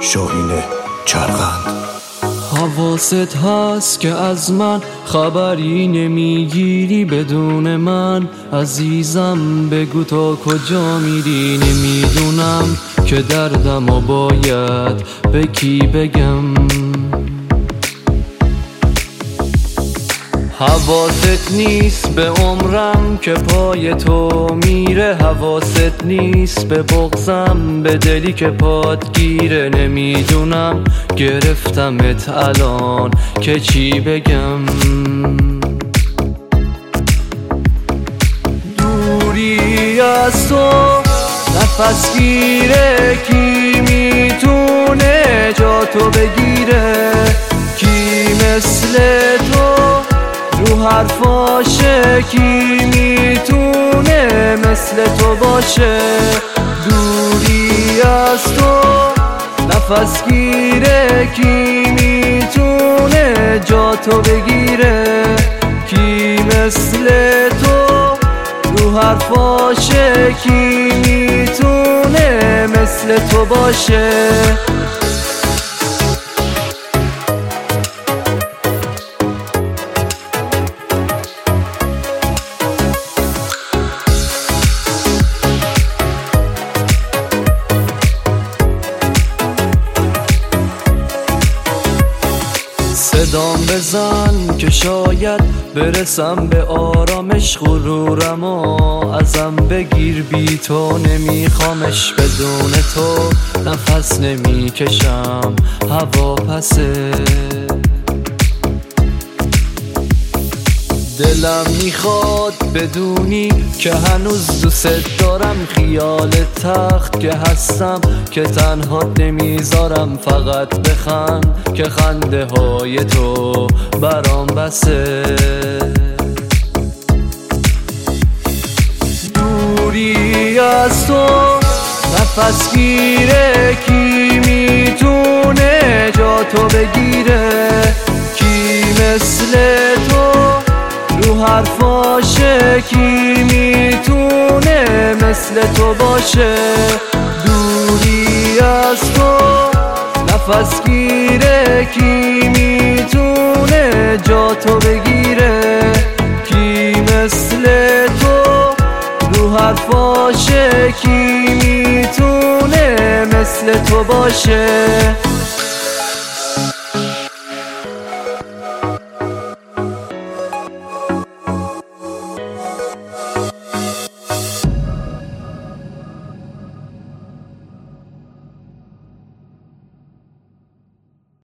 شاهین چرخند. حواست هست که از من خبری نمیگیری، بدون من عزیزم بگو تا کجا میری. نمیدونم که دردمو باید به کی بگم. حواست نیست به عمرم که پای تو میره، حواست نیست به بغضم، به دلی که پات گیره. نمیدونم گرفتمت الان که چی بگم. دوری از تو نفس گیره، کی میتونه جا تو بگیره؟ کی مثل تو رو حرفاشه؟ کی میتونه مثل تو باشه؟ دوری از تو نفس گیره، کی میتونه جا تو بگیره؟ کی مثل تو رو حرفاشه؟ کی میتونه مثل تو باشه؟ صدام بزن که شاید برسم به آرامش، غرورمو ازم بگیر، بی تو نمیخوامش. بدون تو نفس نمیکشم، هوا پسه. دلم میخواد بدونی که هنوز دوست دارم، خیال تخت که هستم که تنها نمیذارم. فقط بخند که خنده های تو برام بسه. دوری از تو نفس گیره، کی میتونه جا تو بگیره؟ کی مثل تو رو حرفاشه؟ کی میتونه مثل تو باشه؟ دوری از تو نفس گیره، کی میتونه جا تو بگیره؟ کی مثل تو رو حرفاشه؟ کی میتونه مثل تو باشه؟